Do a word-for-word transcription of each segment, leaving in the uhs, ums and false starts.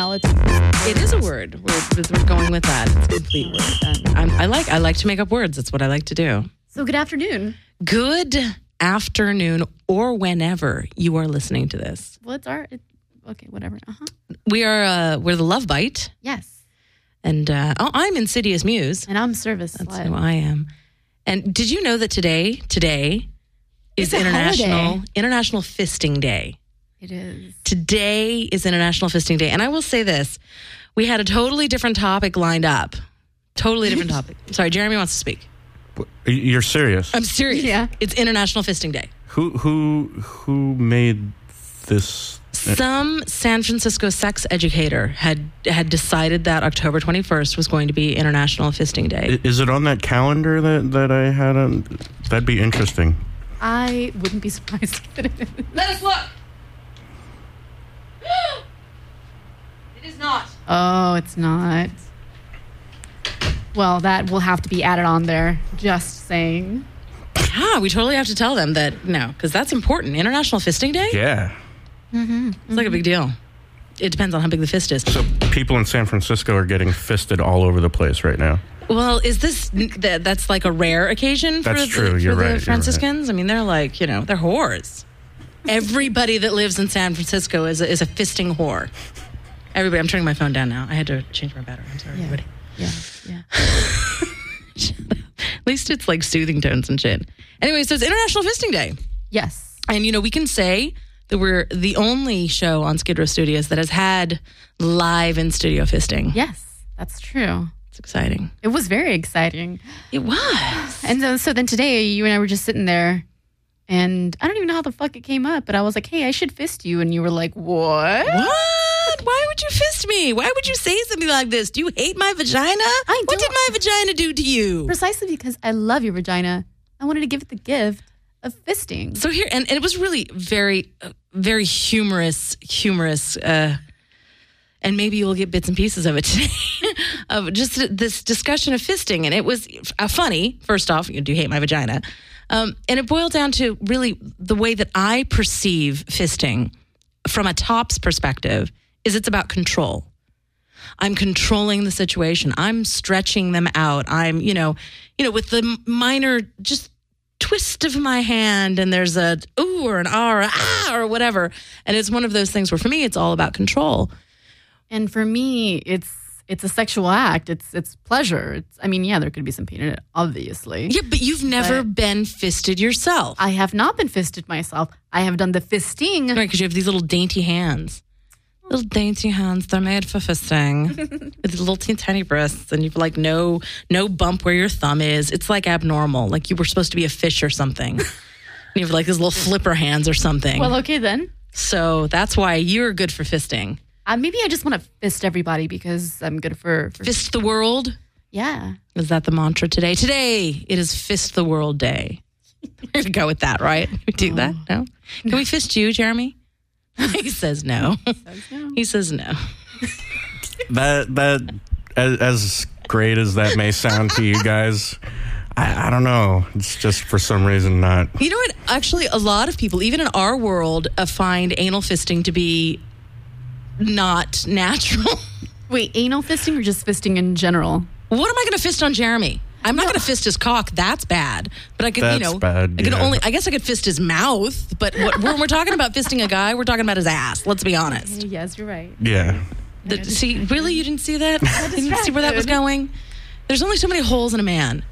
personality. It is a word. We're, we're going with that. It's a complete word. I'm, I like I like to make up words. That's what I like to do. So good afternoon. Good afternoon, or whenever you are listening to this. Well, it's our... It, okay, whatever. Uh-huh. We are, uh, we're the Love Bite. Yes. And uh, oh, I'm Insidious Muse. And I'm Service That's Slut. who I am. And did you know that today, today is It's a International holiday. International Fisting Day? It is. Today is International Fisting Day. And I will say this. We had a totally different topic lined up. Totally different topic. Sorry, Jeremy wants to speak. You're serious? I'm serious. Yeah. It's International Fisting Day. Who who who made this? Some San Francisco sex educator had had decided that October twenty-first was going to be International Fisting Day. Is it on that calendar that, that I had on? That'd be interesting. I wouldn't be surprised if it is. Let us look. It is not. Oh, it's not. Well, that will have to be added on there. Just saying. Yeah, we totally have to tell them that, no, because that's important. International Fisting Day? Yeah. Mm-hmm. It's like a big deal. It depends on how big the fist is. So people in San Francisco are getting fisted all over the place right now. Well, is this, that, that's like a rare occasion for, That's the, true. for You're the right. You're Franciscans? I mean, they're like, you know, they're whores. Everybody that lives in San Francisco is a, is a fisting whore. Everybody, I'm turning my phone down now. I had to change my battery. I'm sorry, Yeah. everybody. Yeah, yeah. At least it's like soothing tones and shit. Anyway, so it's International Fisting Day. Yes. And, you know, we can say that we're the only show on Skid Row Studios that has had live in studio fisting. Yes, that's true. It's exciting. It was very exciting. It was. And so, so then today, you and I were just sitting there, and I don't even know how the fuck it came up, but I was like, hey, I should fist you. And you were like, what? What? Why would you fist me? Why would you say something like this? Do you hate my vagina? I What don't. did my vagina do to you? Precisely because I love your vagina. I wanted to give it the gift of fisting. So here, and, and it was really very, uh, very humorous, humorous, uh, and maybe you'll get bits and pieces of it today, of just this discussion of fisting. And it was uh, funny, first off, do you hate my vagina? Um, and it boiled down to really the way that I perceive fisting from a top's perspective is it's about control. I'm controlling the situation. I'm stretching them out. I'm, you know, you know, with the minor just twist of my hand and there's a ooh or an ah or a ah or whatever. And it's one of those things where for me, it's all about control. And for me, it's it's a sexual act. It's it's pleasure. It's, I mean, yeah, there could be some pain in it, obviously. Yeah, but you've never But- been fisted yourself. I have not been fisted myself. I have done the fisting. Right, because you have these little dainty hands. Little dainty hands, they're made for fisting. With these little teeny tiny breasts, and you've like no no bump where your thumb is. It's like abnormal. Like you were supposed to be a fish or something. And you have like these little flipper hands or something. Well, okay then. So that's why you're good for fisting. Uh, maybe I just want to fist everybody because I'm good for, for Fist the world? Yeah. Is that the mantra today? Today, it is Fist the World Day. We're going to go with that, right? We do that? No? Can we fist you, Jeremy? He says no. He says no. That that as, as great as that may sound to you guys, I, I don't know. It's just for some reason not. You know what? Actually, a lot of people, even in our world, uh, find anal fisting to be not natural. Wait, anal fisting or just fisting in general? What am I going to fist on Jeremy? I'm not going to fist his cock. That's bad. But I could, That's you know, bad, I could yeah. only. I guess I could fist his mouth. But what, when we're talking about fisting a guy, we're talking about his ass. Let's be honest. Yes, you're right. Yeah. The, see, really, you didn't see that? You didn't see where that was going? There's only so many holes in a man.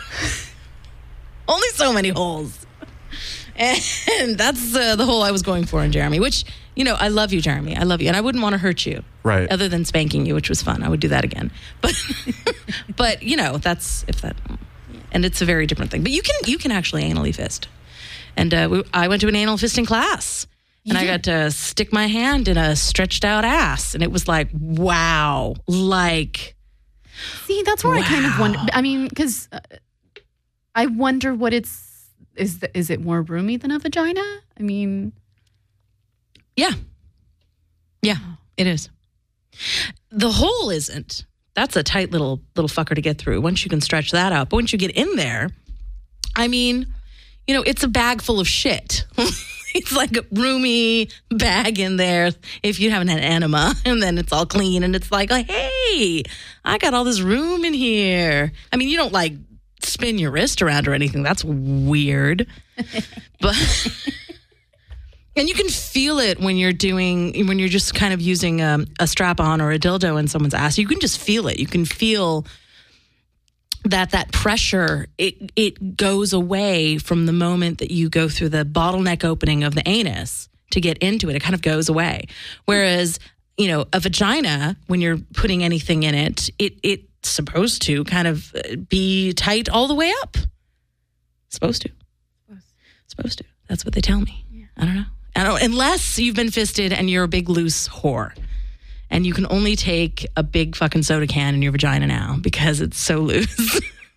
Only so many holes. And that's uh, the hole I was going for in Jeremy, which, you know, I love you, Jeremy. I love you. And I wouldn't want to hurt you. Right. Other than spanking you, which was fun. I would do that again. But, but you know, that's, if that, and it's a very different thing. But you can, you can actually anally fist. And uh, we, I went to an anal fisting class. And I got to stick my hand in a stretched out ass. And it was like, wow. Like. See, that's where wow. I kind of wonder. I mean, because uh, I wonder what it's, is the, is it more roomy than a vagina? I mean. Yeah. Yeah, it is. The hole isn't. That's a tight little little fucker to get through once you can stretch that out. But once you get in there, I mean, you know, it's a bag full of shit. it's like a roomy bag in there if you haven't had enema, and then it's all clean and it's like, like, hey, I got all this room in here. I mean, you don't like spin your wrist around or anything. That's weird. But and you can feel it when you're doing, when you're just kind of using um, a strap-on or a dildo in someone's ass. You can just feel it. You can feel that that pressure, it it goes away from the moment that you go through the bottleneck opening of the anus to get into it. It kind of goes away. Whereas, you know, a vagina, when you're putting anything in it, it it's supposed to kind of be tight all the way up. Supposed to. Supposed to. That's what they tell me. Yeah. I don't know. I don't, unless you've been fisted and you're a big loose whore. And you can only take a big fucking soda can in your vagina now because it's so loose.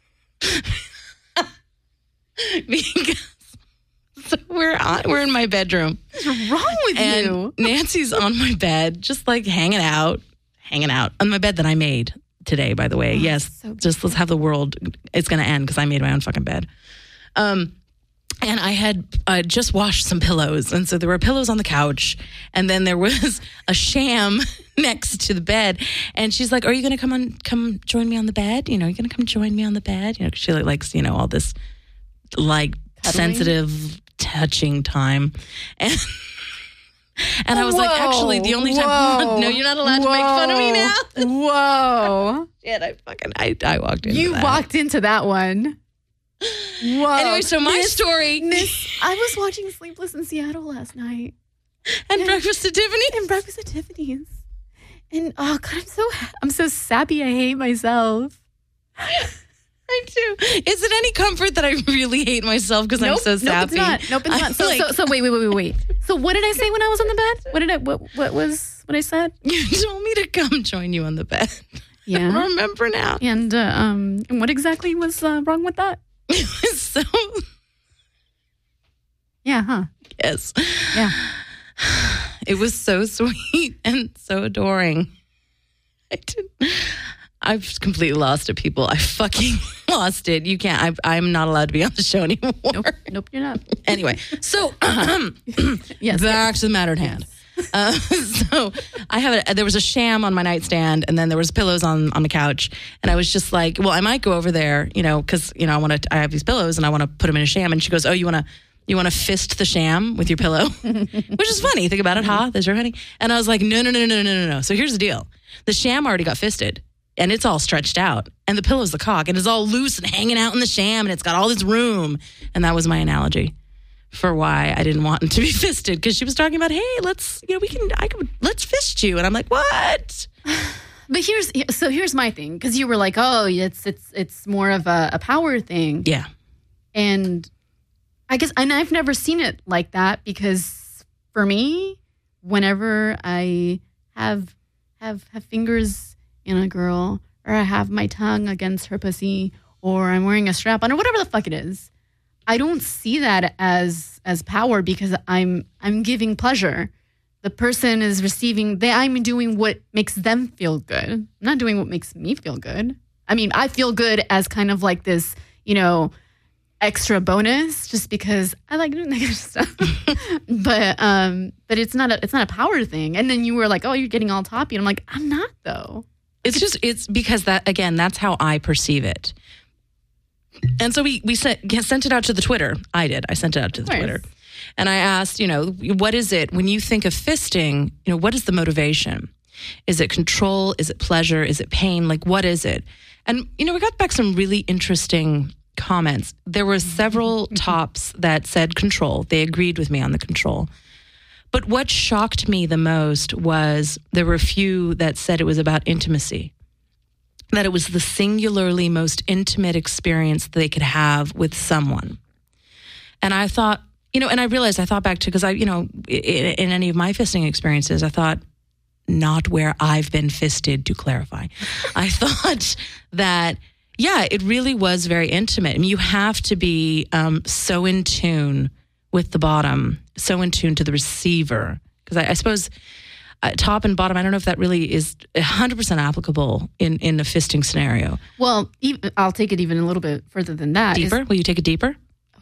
Because so we're on, we're in my bedroom. What's wrong with and you? Nancy's on my bed, just like hanging out, hanging out on my bed that I made today, by the way. Oh, yes, so just let's have the world. It's going to end because I made my own fucking bed. Um, And I had uh, just washed some pillows. And so there were pillows on the couch. And then there was a sham next to the bed. And she's like, are you going to come on, come join me on the bed? You know, are you going to come join me on the bed? You know, 'cause she like, likes, you know, all this like Cuddling? Sensitive touching time. And and I was like, Whoa, actually, the only time, whoa, no, you're not allowed to make fun of me now. Whoa. Shit, I fucking, I, I walked into You that. walked into that one. Whoa. Anyway, so my Miss- story. Miss, I was watching Sleepless in Seattle last night. And Yeah. Breakfast at Tiffany's. And Breakfast at Tiffany's. And oh god, I'm so I'm so sappy. I hate myself. I do. Is it any comfort that I really hate myself because I'm Nope, so nope, sappy? it's not. Nope, it's I'm not. So, like- so, so wait, wait, wait, wait, wait. So what did I say when I was on the bed? What did I? What? What was what I said? You told me to come join you on the bed. I Yeah. don't remember now. And uh, um, and what exactly was uh, wrong with that? It was so, Yeah, huh? yes. Yeah. It was so sweet and so adoring. I did. I've completely lost it, people. I fucking lost it. You can't. I, I'm not allowed to be on the show anymore. Nope. Nope. You're not. Anyway, so Yes. back to the matter at hand. Uh, so I have a, there was a sham on my nightstand, and then there was pillows on, on the couch, and I was just like, well, I might go over there, you know, because you know I want to. I have these pillows, and I want to put them in a sham. And she goes, oh, you want to. You want to fist the sham with your pillow? Which is funny. Think about it, huh? There's your honey. And I was like, no, no, no, no, no, no, no. So here's the deal. The sham already got fisted, and it's all stretched out. And the pillow's the cock, and it's all loose and hanging out in the sham, and it's got all this room. And that was my analogy for why I didn't want him to be fisted, because she was talking about, hey, let's, you know, we can, I could, let's fist you. And I'm like, what? But here's so here's my thing, because you were like, oh, it's it's it's more of a, a power thing. Yeah. And I guess, and I've never seen it like that, because for me, whenever I have have have fingers in a girl, or I have my tongue against her pussy, or I'm wearing a strap on, or whatever the fuck it is, I don't see that as as power, because I'm I'm giving pleasure. The person is receiving. They, I'm doing what makes them feel good. I'm not doing what makes me feel good. I mean, I feel good as kind of like this, you know, extra bonus, just because I like doing that kind of stuff. but um, but it's not a it's not a power thing. And then you were like, oh, you're getting all toppy, and I'm like, I'm not though. It's just, it's because that, again, that's how I perceive it. And so we, we sent, sent it out to the Twitter. I did. I sent it out to the Nice. Twitter. And I asked, you know, what is it when you think of fisting, you know, what is the motivation? Is it control? Is it pleasure? Is it pain? Like, what is it? And, you know, we got back some really interesting comments. There were several tops that said control. They agreed with me on the control. But what shocked me the most was there were a few that said it was about intimacy, that it was the singularly most intimate experience they could have with someone. And I thought, you know, and I realized, I thought back to, because I, you know, in, in any of my fisting experiences, I thought, not where I've been fisted, to clarify. I thought that, yeah, it really was very intimate. I mean, you have to be um, so in tune with the bottom, so in tune to the receiver. Because I, I suppose uh, top and bottom, I don't know if that really is one hundred percent applicable in, in a fisting scenario. Well, even, I'll take it even a little bit further than that. Deeper? Is, Will you take it deeper?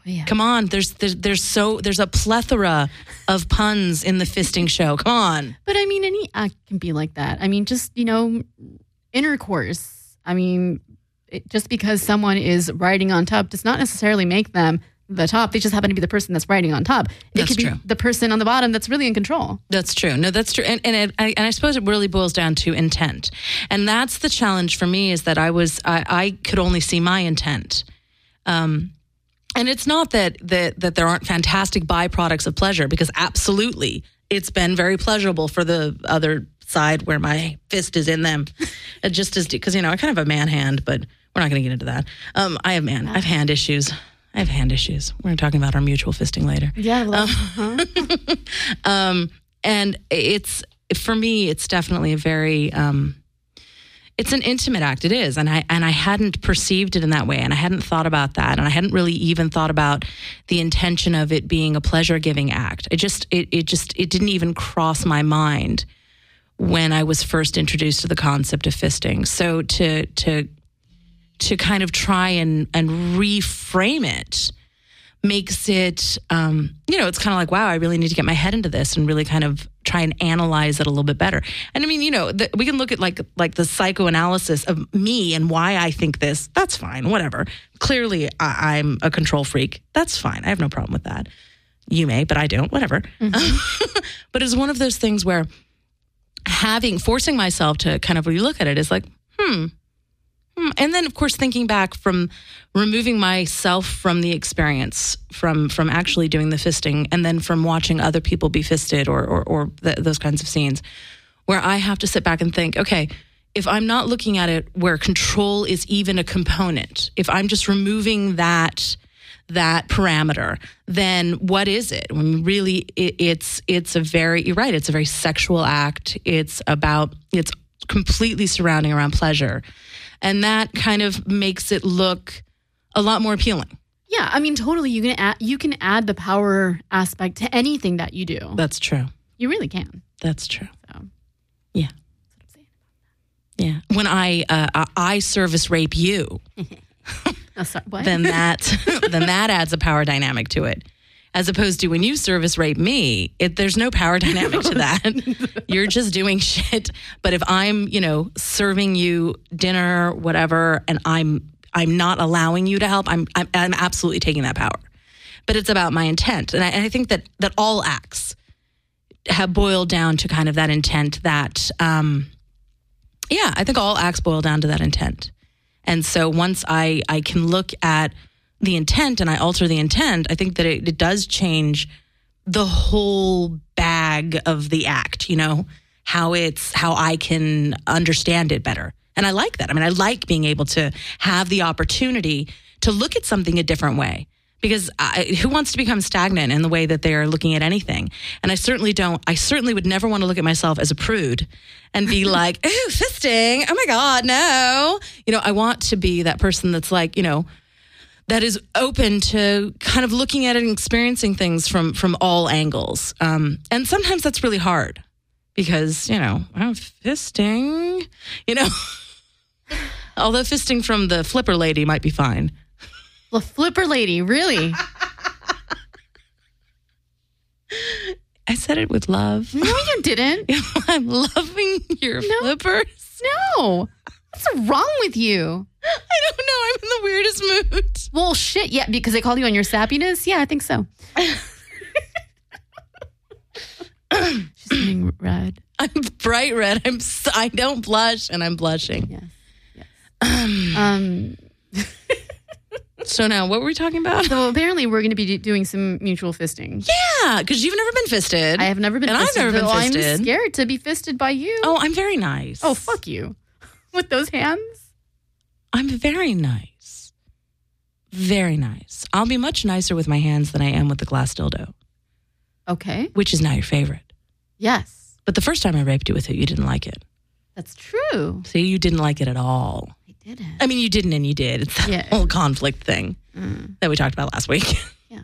yeah. Come on, there's, there's there's so there's a plethora of puns in the fisting show. Come on. But I mean, any act can be like that. I mean, just, you know, intercourse. I mean, it, just because someone is riding on top does not necessarily make them the top. They just happen to be the person that's riding on top. It That's could be true. the person on the bottom that's really in control. That's true. No, that's true. And and, it, I, and I suppose it really boils down to intent. And that's the challenge for me, is that I was I, I could only see my intent. Um, and it's not that, that that there aren't fantastic byproducts of pleasure, because absolutely it's been very pleasurable for the other side where my fist is in them. It just as because, you know, I kind of have a man hand, but we're not going to get into that. Um, I have man, I have hand issues. I have hand issues. We're talking about our mutual fisting later. Yeah. Well, Um, uh-huh. um, and it's, for me, it's definitely a very, um, it's an intimate act. It is. And I, and I hadn't perceived it in that way. And I hadn't thought about that. And I hadn't really even thought about the intention of it being a pleasure giving act. It just, it, it just, it didn't even cross my mind when I was first introduced to the concept of fisting. So to, to, to kind of try and, and reframe it makes it, um, you know, it's kind of like, wow, I really need to get my head into this and really kind of try and analyze it a little bit better. And I mean, you know, the, we can look at like like the psychoanalysis of me and why I think this. That's fine, whatever. Clearly, I, I'm a control freak. That's fine. I have no problem with that. You may, but I don't, whatever. Mm-hmm. But it's one of those things where having, forcing myself to kind of relook at it is like, hmm, and then, of course, thinking back from removing myself from the experience, from from actually doing the fisting, and then from watching other people be fisted or or, or th- those kinds of scenes, where I have to sit back and think, okay, if I'm not looking at it where control is even a component, if I'm just removing that that parameter, then what is it? When really, it, it's it's a very, you're right, it's a very sexual act. It's about, it's completely surrounding around pleasure. And that kind of makes it look a lot more appealing. Yeah, I mean, totally. You can add, you can add the power aspect to anything that you do. That's true. You really can. That's true. So, yeah. that's what I'm saying. Yeah. When I uh, I service rape you, Oh, sorry, what? then that then that adds a power dynamic to it. As opposed to when you service rape me, it, there's no power dynamic to that. You're just doing shit. But if I'm, you know, serving you dinner, whatever, and I'm I'm not allowing you to help, I'm I'm, I'm absolutely taking that power. But it's about my intent, and I, and I think that that all acts have boiled down to kind of that intent. That, um, yeah, I think all acts boil down to that intent. And so once I I can look at the intent and I alter the intent, I think that it, it does change the whole bag of the act, you know, how it's, how I can understand it better. And I like that. I mean, I like being able to have the opportunity to look at something a different way, because I, who wants to become stagnant in the way that they're looking at anything? And I certainly don't, I certainly would never want to look at myself as a prude and be like, ooh, fisting. Oh my God, no. You know, I want to be that person that's like, you know, that is open to kind of looking at it and experiencing things from from all angles. Um, and sometimes that's really hard because, you know, I'm fisting, you know, although fisting from the flipper lady might be fine. The flipper lady, really? I said it with love. No, you didn't. I'm loving your No. flippers. No. What's wrong with you? I don't know. I'm in the weirdest mood. Well, shit, yeah, because they called you on your sappiness? Yeah, I think so. She's getting red. I'm bright red. I'm. s- I don't blush, and I'm blushing. Yes. Yes. Um, So now, what were we talking about? so apparently we're going to be do- doing some mutual fisting. Yeah, because you've never been fisted. I have never been And I've fisted. never been though fisted. I'm scared to be fisted by you. Oh, I'm very nice. Oh, fuck you. With those hands? I'm very nice. Very nice. I'll be much nicer with my hands than I am with the glass dildo, Okay. which is now your favorite. Yes. But the first time I raped you with it, you didn't like it. That's true. See, you didn't like it at all. I didn't. I mean, you didn't and you did. It's that Yeah. whole conflict thing Mm, that we talked about last week. yeah.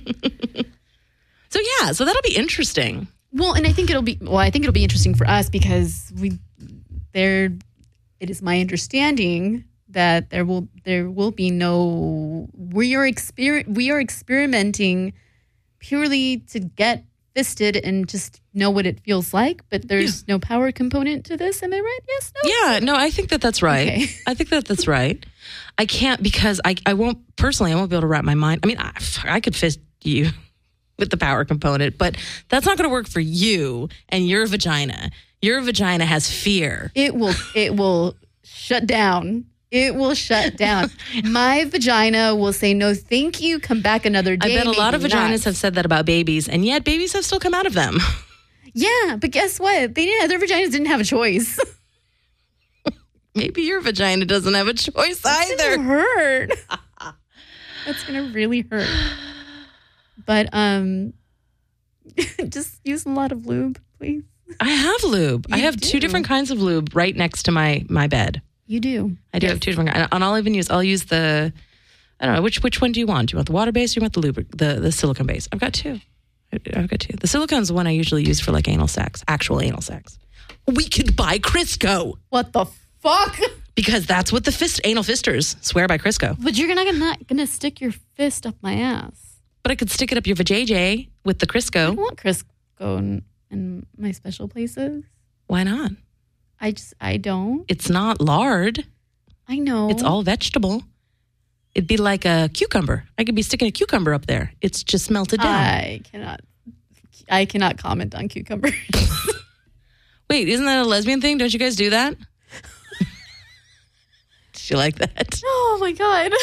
So yeah, so that'll be interesting. Well, and I think it'll be well, I think it'll be interesting for us because we there it is my understanding that there will there will be no we are exper- we are experimenting purely to get fisted and just know what it feels like, but there's yeah. no power component to this. Am I right? Yes. No. Yeah. No, I think that that's right. Okay. I think that that's right. I can't because I I won't personally. I won't be able to wrap my mind. I mean, I, I could fist you with the power component, but that's not going to work for you and your vagina. Your vagina has fear. It will. It will shut down. It will shut down. My vagina will say, no, thank you. Come back another day. I bet a lot of vaginas not. have said that about babies, and yet babies have still come out of them. Yeah, but guess what? They didn't. Their vaginas didn't have a choice. Maybe your vagina doesn't have a choice That's either. Gonna hurt. That's gonna really hurt. But um, just use a lot of lube, please. I have lube. You I have do. two different kinds of lube right next to my my bed. You do. I do Yes. have two different kinds. And I'll even use, I'll use the, I don't know, which which one do you want? Do you want the water base or do you want the lube, the, the silicone base? I've got two. I've got two. The silicone's the one I usually use for like anal sex, actual anal sex. We could buy Crisco. What the fuck? Because that's what the fist anal fisters swear by Crisco. But you're not gonna, not gonna stick your fist up my ass. But I could stick it up your vajayjay with the I don't Crisco. want Crisco in, in my special places. Why not? I just, I don't. It's not lard. I know. It's all vegetable. It'd be like a cucumber. I could be sticking a cucumber up there. It's just melted down. I cannot. I cannot comment on cucumbers. Wait, isn't that a lesbian thing? Don't you guys do that? Did you like that? Oh my god.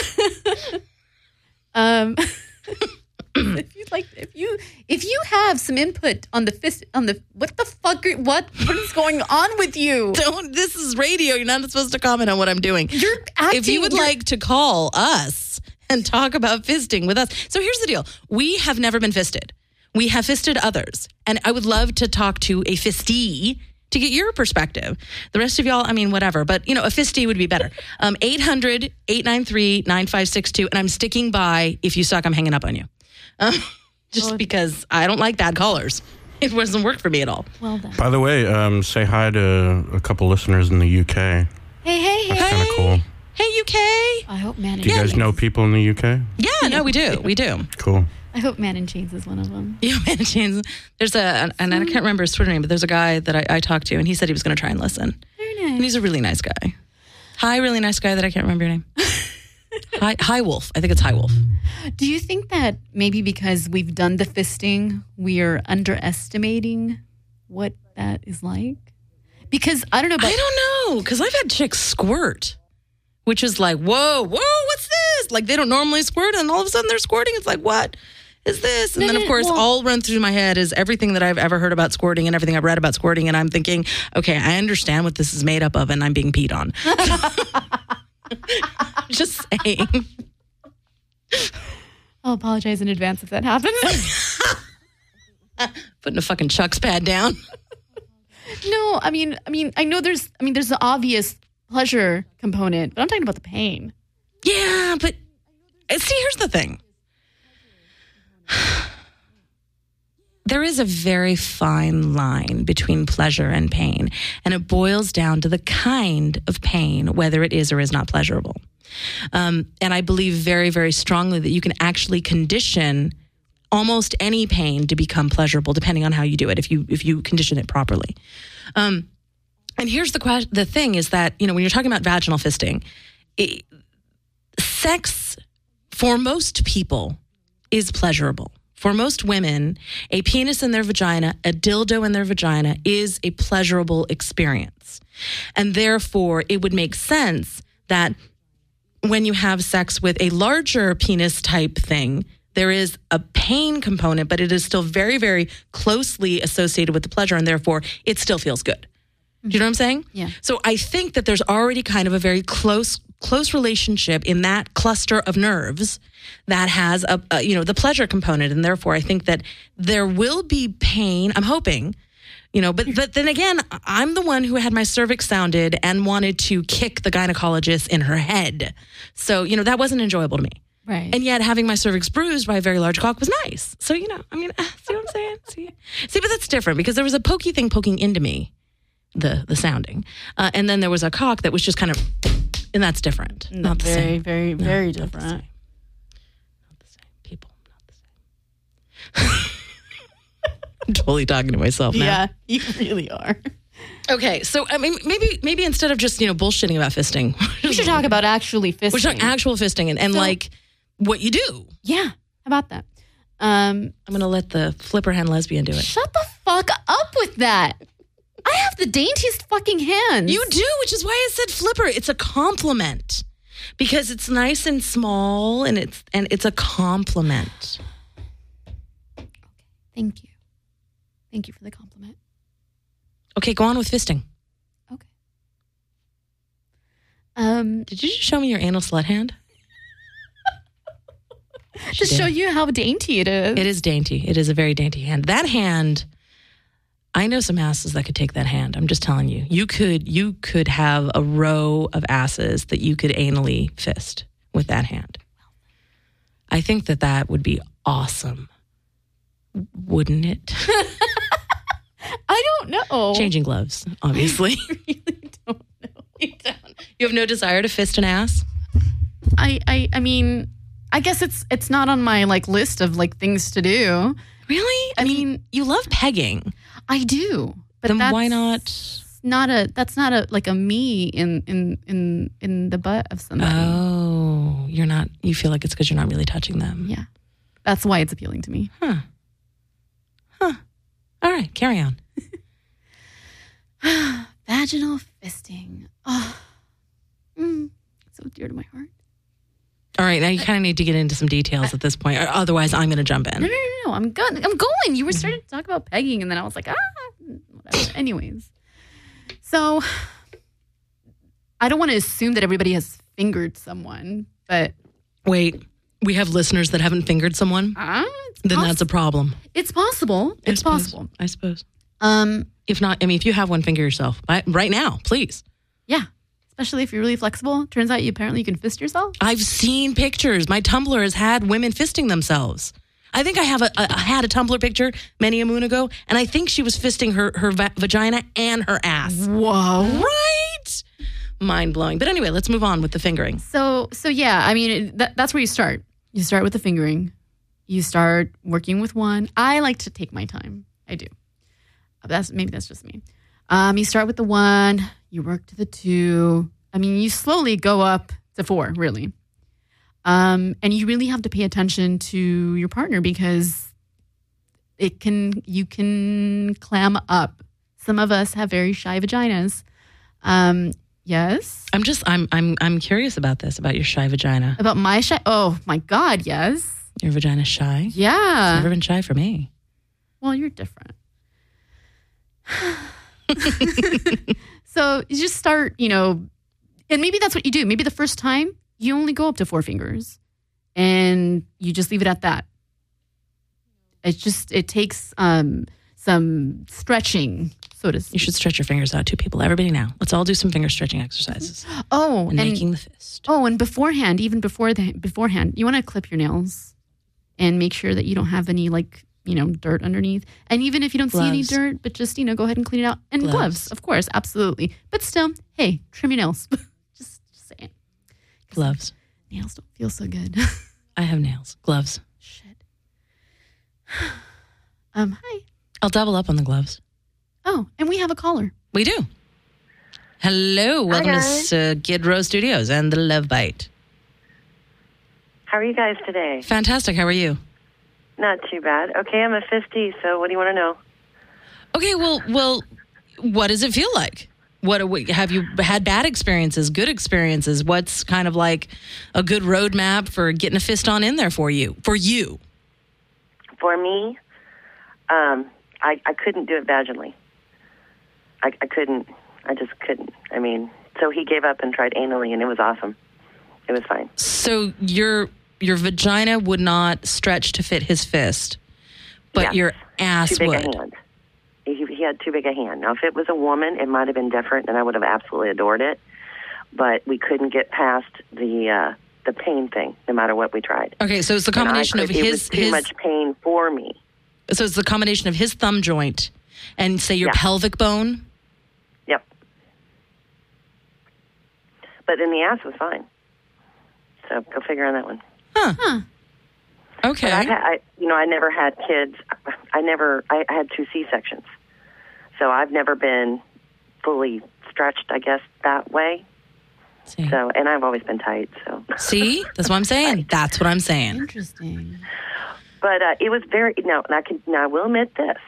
um, if you like, if you if you have some input on the fist on the what the fuck are, what what is going on with you? Don't. This is radio. You're not supposed to comment on what I'm doing. You're acting. If you would you're- like to call us and talk about fisting with us. So here's the deal. We have never been fisted. We have fisted others. And I would love to talk to a fistee to get your perspective. The rest of y'all, I mean, whatever. But, you know, a fistee would be better. Um, eight hundred, eight nine three, nine five six two. And I'm sticking by, if you suck, I'm hanging up on you. Um, just Oh. because I don't like bad callers. It doesn't work for me at all. Well then. By the way, um, say hi to a couple listeners in the U K. Hey, hey, hey. That's kind of cool. Hey, U K. I hope Man in Do you guys Chains. know people in the U K? Yeah, no, we do. We do. Cool. I hope Man in Chains is one of them. Yeah, man, James. There's a, and I can't remember his Twitter name, but there's a guy that I, I talked to, and he said he was going to try and listen. Very And nice. he's a really nice guy. Hi, really nice guy that I can't remember your name. Hi, Hi Wolf. I think it's Hi Wolf. Do you think that maybe because we've done the fisting, we are underestimating what that is like? Because I don't know, but I don't know, because I've had chicks squirt, which is like, whoa, whoa, what's this? Like, they don't normally squirt, and all of a sudden they're squirting. It's like, what is this? And No, then, no, of course, well- all run through my head is everything that I've ever heard about squirting and everything I've read about squirting, and I'm thinking, okay, I understand what this is made up of, and I'm being peed on. Just saying. I'll apologize in advance if that happens. Putting a fucking Chuck's pad down. No, I mean, I mean, I know there's, I mean, there's the obvious pleasure component, but I'm talking about the pain. Yeah, but uh, see, here's the thing. There is a very fine line between pleasure and pain, and it boils down to the kind of pain, whether it is or is not pleasurable. Um, and I believe very, very strongly that you can actually condition almost any pain to become pleasurable, depending on how you do it, if you if you condition it properly. Um, and here's the question: the thing is that, you know, when you're talking about vaginal fisting, it, sex for most people is pleasurable. For most women, a penis in their vagina, a dildo in their vagina is a pleasurable experience. And therefore, it would make sense that when you have sex with a larger penis type thing, there is a pain component, but it is still very, very closely associated with the pleasure, and therefore it still feels good. Do you know what I'm saying? Yeah. So I think that there's already kind of a very close close relationship in that cluster of nerves that has a, a you know the pleasure component, and therefore I think that there will be pain. I'm hoping, you know, but but then again, I'm the one who had my cervix sounded and wanted to kick the gynecologist in her head. So you know that wasn't enjoyable to me. Right. And yet having my cervix bruised by a very large cock was nice. So, you know, I mean, see what I'm saying? See, see, but that's different because there was a pokey thing poking into me, the the sounding. Uh, and then there was a cock that was just kind of And that's different. Not the very, same. very, No, very not the different. same. Not the same. People, not the same. I'm totally talking to myself now. Yeah, you really are. Okay, so I mean, maybe maybe instead of just you know bullshitting about fisting, We should talk about actually fisting. we should talk actual fisting and, and So- like what you do. Yeah, how about that? Um, I'm gonna let the flipper hand lesbian do it. shut the fuck up with that. I have the daintiest fucking hands. You do, which is why I said flipper. It's a compliment because it's nice and small, and it's and it's a compliment. Thank you. Thank you for the compliment. Okay, go on with fisting. Okay. Um, Did you just show me your anal slut hand? to show you how dainty it is. It is dainty. It is a very dainty hand. That hand, I know some asses that could take that hand. I'm just telling you. You could you could have a row of asses that you could anally fist with that hand. I think that that would be awesome. Wouldn't it? I don't know. Changing gloves, obviously. I really don't know. You don't. You have no desire to fist an ass? I, I, I mean, I guess it's it's not on my like list of like things to do. Really? I, I mean, mean- you love pegging. I do, but Then that's why not? Not a. That's not a like a me in in in in the butt of somebody. Oh, you're not, you feel like it's because you're not really touching them. Yeah, that's why it's appealing to me. Huh. Huh. All right, carry on. Vaginal fisting. Oh, mm, so dear to my heart. All right, now you kind of need to get into some details at this point, or otherwise I'm going to jump No, in. no, no, no. I'm going. I'm going. You were starting to talk about pegging, and then I was like, ah, whatever. Anyways, so I don't want to assume that everybody has fingered someone, but Wait, we have listeners that haven't fingered someone? uh, it's Then poss- that's a problem. It's possible. I It's suppose. possible. I suppose. Um, If not, I mean, if you have one, finger yourself. Right right now, please. yeah. Especially if you're really flexible. Turns out you apparently you can fist yourself. I've seen pictures. My Tumblr has had women fisting themselves. I think I have a, a I had a Tumblr picture many a moon ago, and I think she was fisting her her va- vagina and her ass. Whoa. Right? Mind blowing. But anyway, let's move on with the fingering. So, so yeah, I mean, it- that, that's where you start. You start with the fingering. You start working with one. I like to take my time. I do. That's maybe that's just me. Um, you start with the one. You work to the two. I mean, you slowly go up to four, really. Um, and you really have to pay attention to your partner because it can you can clam up. Some of us have very shy vaginas. Um, yes. I'm just I'm I'm I'm curious about this, about your shy vagina. About my shy? Oh my God, yes. Your vagina's shy? Yeah. Never been shy for me. Well, you're different. So you just start, you know, and maybe that's what you do. Maybe the first time you only go up to four fingers and you just leave it at that. It just, it takes um, some stretching, so to You speak. should stretch your fingers out too, people. Everybody now. Let's all do some finger stretching exercises. Oh, And, and, making the fist. oh, and beforehand, even before the beforehand, you want to clip your nails and make sure that you don't have any like, you know, dirt underneath. And even if you don't see any Gloves. dirt, but just, you know, go ahead and clean it out. And gloves, Gloves. of course, absolutely. But still, hey, trim your nails. just, just saying. Gloves. Nails don't feel so good. I have nails. Gloves. Shit. um, hi. I'll double up on the gloves. Oh, and we have a caller. We do. Hello. Welcome guys. to uh, Skid Row Studios and the Love Bite. How are you guys today? Fantastic. How are you? Not too bad. Okay, I'm a fisty, so what do you want to know? Okay, well, well, what does it feel like? What have you had bad experiences, good experiences? What's kind of like a good roadmap for getting a fist on in there for you? For you, For me, um, I, I couldn't do it vaginally. I, I couldn't. I just couldn't. I mean, so he gave up and tried anally, and it was awesome. It was fine. so your your vagina would not stretch to fit his fist, but Yes. your ass Too big would. a hand. He, he had too big a hand. Now, if it was a woman, it might have been different, and I would have absolutely adored it. But we couldn't get past the uh, the pain thing, no matter what we tried. Okay, so it's the And I combination of could- it was his too his. much pain for me. So it's the combination of his thumb joint and say your Yeah. pelvic bone. Yep. but in the ass was fine. So go figure on that one. Huh. Huh. Okay. But I've had, I, you know, I never had kids. I never. I had two C sections, so I've never been fully stretched, I guess, that way. See. So, and I've always been tight. So, See? That's what I'm saying. That's what I'm saying. Interesting. but uh, it was very. Now, and I can. Now, I will admit this.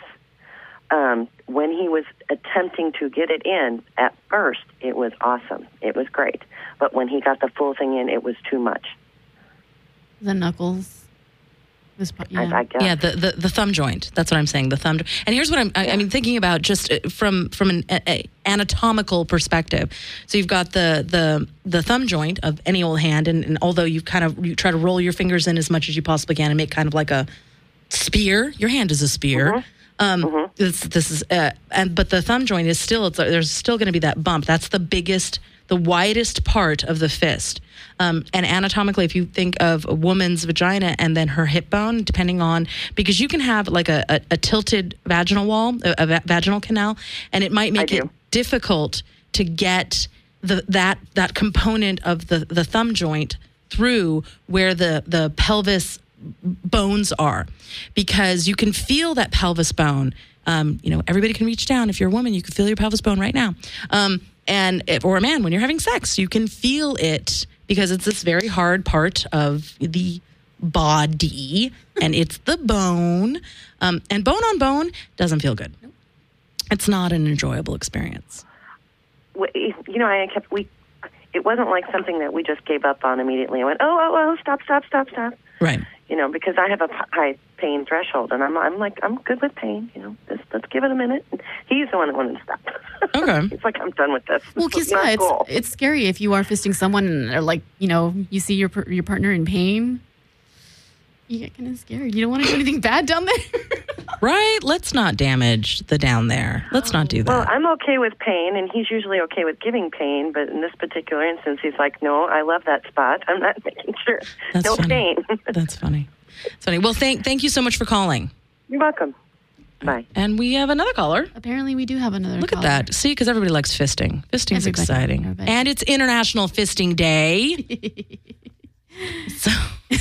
Um, when he was attempting to get it in, at first, it was awesome. It was great. But when he got the full thing in, it was too much. The knuckles. Was, yeah. I, I guess. Yeah, the, the, the thumb joint. That's what I'm saying. The thumb. jo- And here's what I'm. I, I mean, thinking about just uh, from from an a, a anatomical perspective. So you've got the the the thumb joint of any old hand, and, and although you kind of you try to roll your fingers in as much as you possibly can and make kind of like a spear. Your hand is a spear. Mhm. Um, Mhm. This, this is, uh, and but the thumb joint is still. It's, there's still going to be that bump. That's the biggest, the widest part of the fist. Um, and anatomically, if you think of a woman's vagina and then her hip bone, depending on, because you can have like a, a, a tilted vaginal wall, a, a va- vaginal canal, and it might make I it do. difficult to get the that that component of the, the thumb joint through where the, the pelvis bones are, because you can feel that pelvis bone. Um, you know, everybody can reach down. If you're a woman, you can feel your pelvis bone right now. Um, and if, or a man, when you're having sex, you can feel it because it's this very hard part of the body, and it's the bone. Um, and bone on bone doesn't feel good. It's not an enjoyable experience. W- You know, I kept we. It wasn't like something that we just gave up on immediately. I went, oh, oh, oh, stop, stop, stop, stop. Right. You know, because I have a p- high pain threshold, and I'm, I'm like, I'm good with pain. You know, just, let's give it a minute. And he's the one that wanted to stop. Okay. He's like, I'm done with this. Well, This because is not yeah, it's, cool. it's scary if you are fisting someone and they're like, you know, you see your par- your partner in pain. You get kind of scared. You don't want to do anything bad down there. Right? Let's not damage the down there. Let's not do that. Well, I'm okay with pain, and he's usually okay with giving pain. But in this particular instance, he's like, no, I love that spot. I'm not making sure. That's no funny. pain. That's funny. That's funny. Well, thank thank you so much for calling. You're welcome. Bye. And we have another caller. Apparently, we do have another. Look caller. at that. See, because everybody likes fisting. Fisting's Everybody. exciting. Everybody. And it's International Fisting Day. So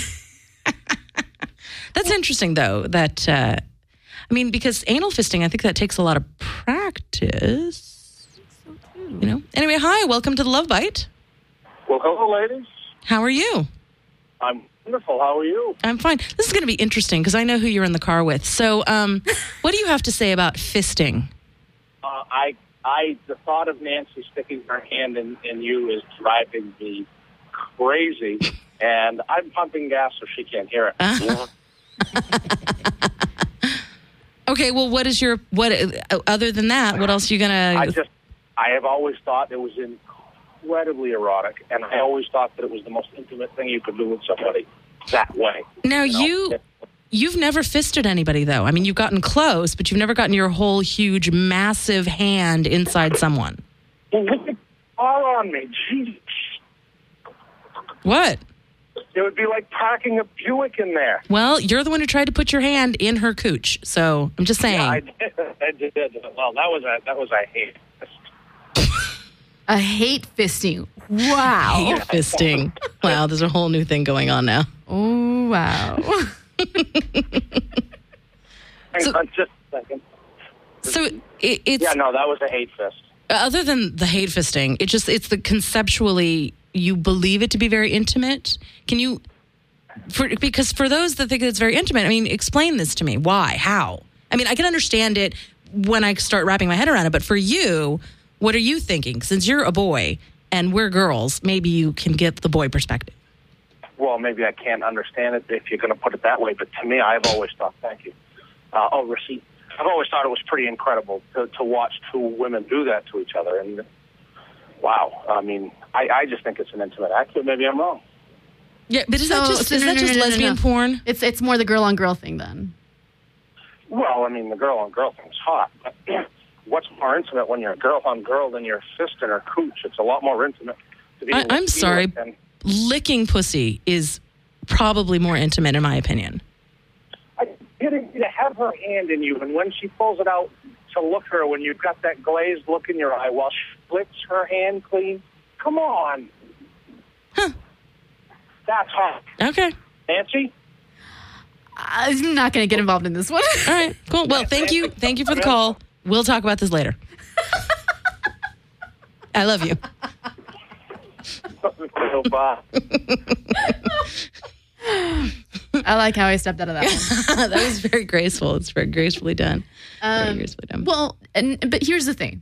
that's interesting, though, that, uh, I mean, because anal fisting, I think that takes a lot of practice. You know? Anyway, hi, welcome to the Love Bite. Well, hello, ladies. How are you? I'm wonderful. How are you? I'm fine. This is going to be interesting because I know who you're in the car with. So, um, what do you have to say about fisting? Uh, I, I, the thought of Nancy sticking her hand in, in you is driving me crazy, and I'm pumping gas so she can't hear it. Uh-huh. Okay, well, what is your, what, uh, other than that, what else are you going I to, just, I have always thought it was incredibly erotic, and I always thought that it was the most intimate thing you could do with somebody that way. now know? you, you've never fisted anybody, though. I mean, you've gotten close, but you've never gotten your whole huge, massive hand inside someone. Well, look at all on me. Jeez. What? It would be like parking a Buick in there. Well, you're the one who tried to put your hand in her cooch, so I'm just saying. Yeah, I did. I did. Well, that was a, that was a hate. A hate fisting. Wow. Hate fisting. Wow, there's a whole new thing going on now. Oh, wow. Hang So- on just a second. So it, it's Yeah, no, that was a hate fest. other than the hate fisting, it just it's the conceptually you believe it to be very intimate. Can you for because for those that think it's very intimate, I mean, explain this to me. Why? How? I mean, I can understand it when I start wrapping my head around it, but for you, what are you thinking? Since you're a boy and we're girls, maybe you can get the boy perspective. Well, maybe I can't understand it if you're going to put it that way, but to me, I've always thought, thank you. Uh, oh, receipt. I've always thought it was pretty incredible to, to watch two women do that to each other. And wow, I mean, I, I just think it's an intimate act, but maybe I'm wrong. Yeah, but is So- that just so is no, that no, just no, no, lesbian no. porn? It's it's more the girl on girl thing then. Well, I mean, the girl on girl thing's hot, but what's more intimate when you're girl on girl than your fist in her cooch? It's a lot more intimate. To be I, able to I'm feel sorry. it and- Licking pussy is probably more intimate, in my opinion. I getting to have her hand in you, and when she pulls it out to look her, when you've got that glazed look in your eye while she flicks her hand clean, come on. That's hot. Okay. Nancy? I'm not going to get involved in this one. All right. Cool. Well, thank you. Thank you for the call. We'll talk about this later. I love you. Oh, bye. I like how I stepped out of that one. That was very graceful. It's very gracefully done. Very Um, gracefully done. Well, and but here's the thing.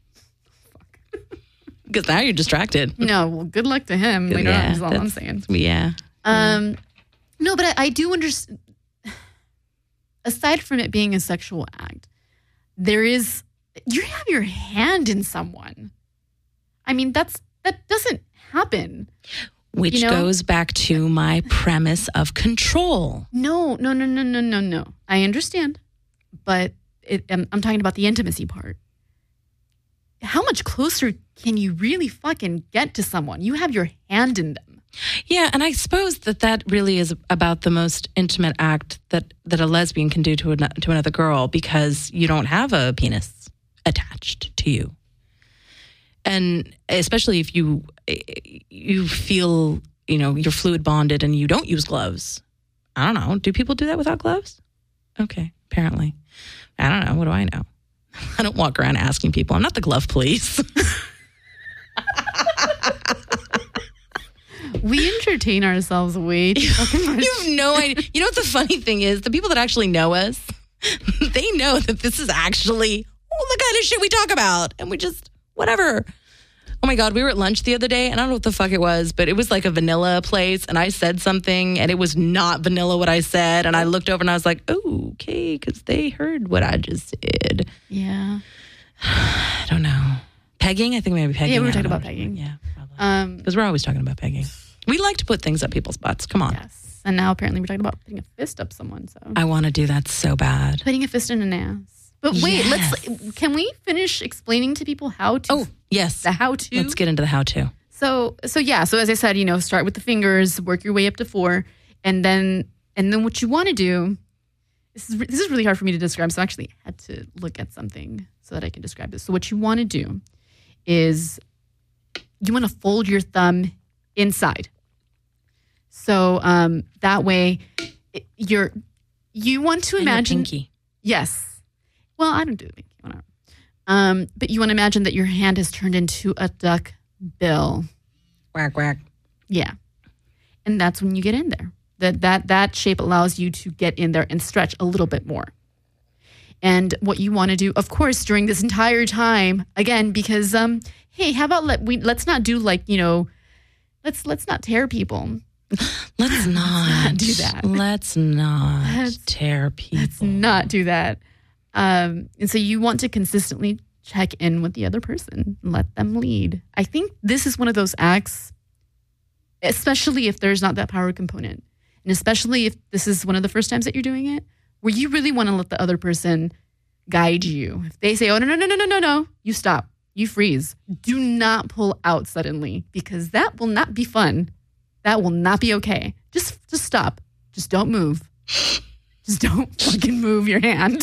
Because now you're distracted. No, well, good luck to him. Like, Yeah, that's all I'm that's- saying. Yeah. Um, no, but I, I do understand. Aside from it being a sexual act, there is you have your hand in someone. I mean, that's that doesn't happen. Which you know? goes back to my premise of control. No, no, no, no, no, no, no. I understand, but it, I'm, I'm talking about the intimacy part. How much closer can you really fucking get to someone? You have your hand in them. Yeah, and I suppose that that really is about the most intimate act that, that a lesbian can do to, an, to another girl, because you don't have a penis attached to you. And especially if you you feel, you know, you're fluid bonded and you don't use gloves. I don't know. Do people do that without gloves? Okay, apparently. I don't know. What do I know? I don't walk around asking people. I'm not the glove police. We entertain ourselves way too fucking much. You have no idea. You know what the funny thing is? The people that actually know us, they know that this is actually oh, the kind of shit we talk about. And we just, whatever. Oh my God, we were at lunch the other day, and I don't know what the fuck it was, but it was like a vanilla place, and I said something, and it was not vanilla what I said, and I looked over and I was like, oh, okay, because they heard what I just said. Yeah. I don't know. Pegging? I think maybe pegging. Yeah, we were I don't talking know. about pegging. Yeah, probably. Um, Because we're always talking about pegging. We like to put things up people's butts. Come on. yes. And now apparently we're talking about putting a fist up someone. So I want to do that so bad. putting a fist in an ass. But wait, Yes. let's. Can we finish explaining to people how to? Oh, yes. the how to. Let's get into the how to. So so yeah. So as I said, you know, start with the fingers, work your way up to four, and then and then what you want to do. This is this is really hard for me to describe. So I actually had to look at something so that I can describe this. So what you want to do is you want to fold your thumb inside. So um, that way, it- you're you want to And your imagine. pinky. Yes. Well, I don't do it. Whatever. Um, but you want to imagine that your hand has turned into a duck bill. Whack, whack. Yeah. And that's when you get in there. That that that shape allows you to get in there and stretch a little bit more. And what you want to do, of course, during this entire time, again, because um, hey, how about let we let's not do like, you know, let's let's not tear people. Let's not do that. Let's not Let's- tear people. Let's not do that. Um, and so you want to consistently check in with the other person, let them lead. I think this is one of those acts, especially if there's not that power component, and especially if this is one of the first times that you're doing it, where you really want to let the other person guide you. If they say, oh, no, no, no, no, no, no, no, you stop. You freeze. Do not pull out suddenly, because that will not be fun. That will not be okay. Just, just stop. Just don't move. Just don't fucking move your hand.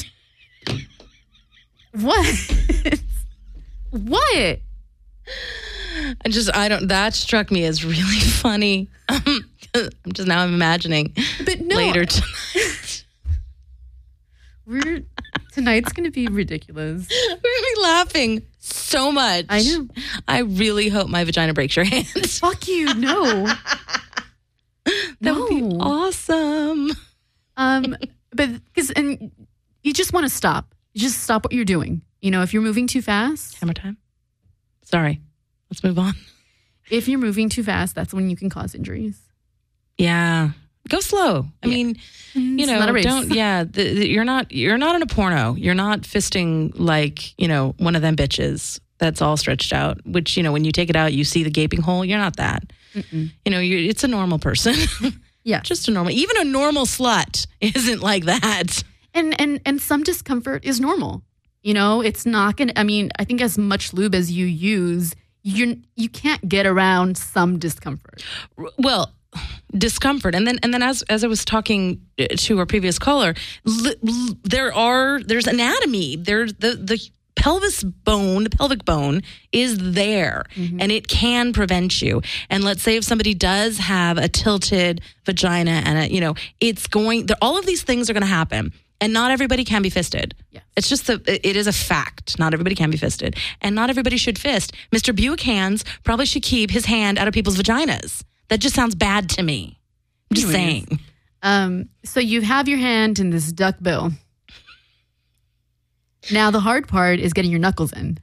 What? What? I just, I don't, that struck me as really funny. I'm just now I'm imagining But no. later tonight. We're tonight's gonna be ridiculous. We're going to be laughing so much. I know. I really hope my vagina breaks your hand. Fuck you. No. That would be No. awesome. Um, but because and you just want to stop. You just stop what you're doing. You know, if you're moving too fast, Hammer time. Sorry. Let's move on. if you're moving too fast, that's when you can cause injuries. Yeah. Go slow. I Yeah. mean, you It's know, not a race. don't, yeah, the, the- you're not, you're not in a porno. You're not fisting like, you know, one of them bitches that's all stretched out, which, you know, when you take it out, you see the gaping hole. You're not that. Mm-mm. You know, you're, it's a normal person. Yeah. Just a normal, even a normal slut isn't like that. And and and some discomfort is normal. You know, it's not gonna. I mean, I think as much lube as you use, you you can't get around some discomfort. Well, discomfort, and then and then as as I was talking to our previous caller, li, li, there are there's anatomy. There's the the pelvis bone, the pelvic bone is there Mm-hmm. and it can prevent you. And let's say if somebody does have a tilted vagina and, a, you know, it's going, all of these things are going to happen. And not everybody can be fisted. Yes. It's just, the, it is a fact. Not everybody can be fisted. And not everybody should fist. Mister Buick Hands probably should keep his hand out of people's vaginas. That just sounds bad to me. I'm just Anyways. saying. Um, so you have your hand in this duck bill. Now the hard part is getting your knuckles in.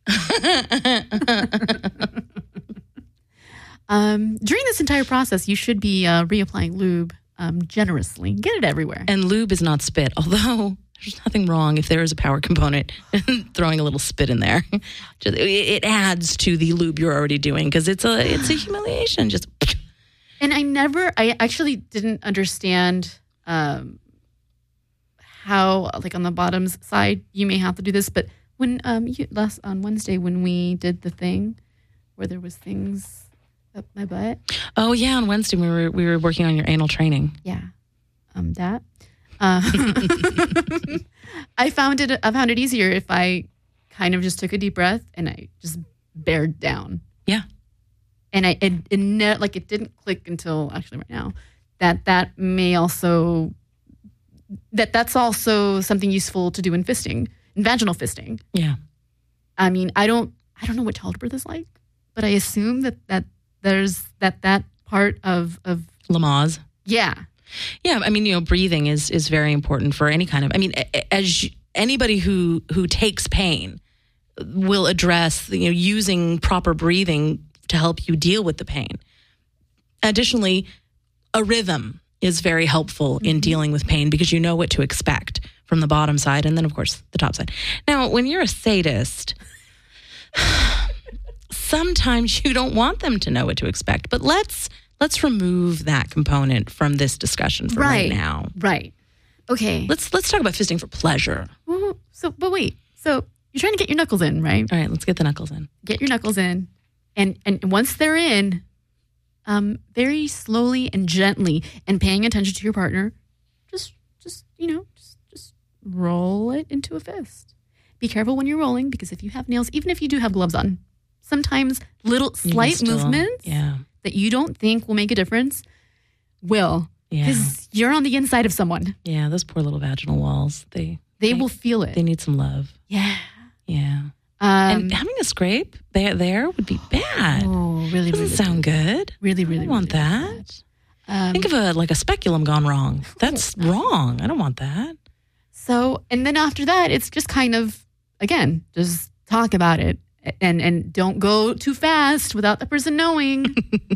um, during this entire process, you should be uh, reapplying lube um, generously. Get it everywhere. And lube is not spit, although there's nothing wrong if there is a power component throwing a little spit in there. Just, it, it adds to the lube you're already doing because it's a it's a humiliation. Just And I never, I actually didn't understand um, how, like on the bottoms side, you may have to do this. But when um, you, last on Wednesday, when we did the thing where there was things up my butt, oh yeah, on Wednesday we were we were working on your anal training. yeah, um, that. Uh, I found it. I found it easier if I kind of just took a deep breath and I just bared down. Yeah. And I, it, it ne- like it didn't click until actually right now that that may also, that that's also something useful to do in fisting, in vaginal fisting. Yeah. I mean, I don't, I don't know what childbirth is like, but I assume that, that there's that, that part of, of, Lamaze. yeah. Yeah, I mean, you know, breathing is is very important for any kind of. I mean, a- as you- anybody who who takes pain will address, you know, using proper breathing to help you deal with the pain. Additionally, a rhythm is very helpful in dealing with pain because you know what to expect from the bottom side and then, of course, the top side. Now, when you're a sadist, sometimes you don't want them to know what to expect. But let's let's remove that component from this discussion for right, Right. now. Right. Okay. Let's let's talk about fisting for pleasure. Well, so, but wait, so you're trying to get your knuckles in, right? All right, let's get the knuckles in. Get your knuckles in. And and once they're in, um, very slowly and gently and paying attention to your partner, just just you know, just just roll it into a fist. Be careful when you're rolling because if you have nails, even if you do have gloves on, sometimes little You can slight still- movements Yeah. that you don't think will make a difference will. Yeah. Because you're on the inside of someone. Yeah, those poor little vaginal walls. They They will feel it. they need some love. Yeah. Yeah. Um, and having a scrape there there would be bad. oh, really, Doesn't really, sound good. really, I really, don't want really that. Um, Think of a like a speculum gone wrong. That's wrong. I don't want that. So, and then after that, it's just kind of, again, just talk about it and, and don't go too fast without the person knowing.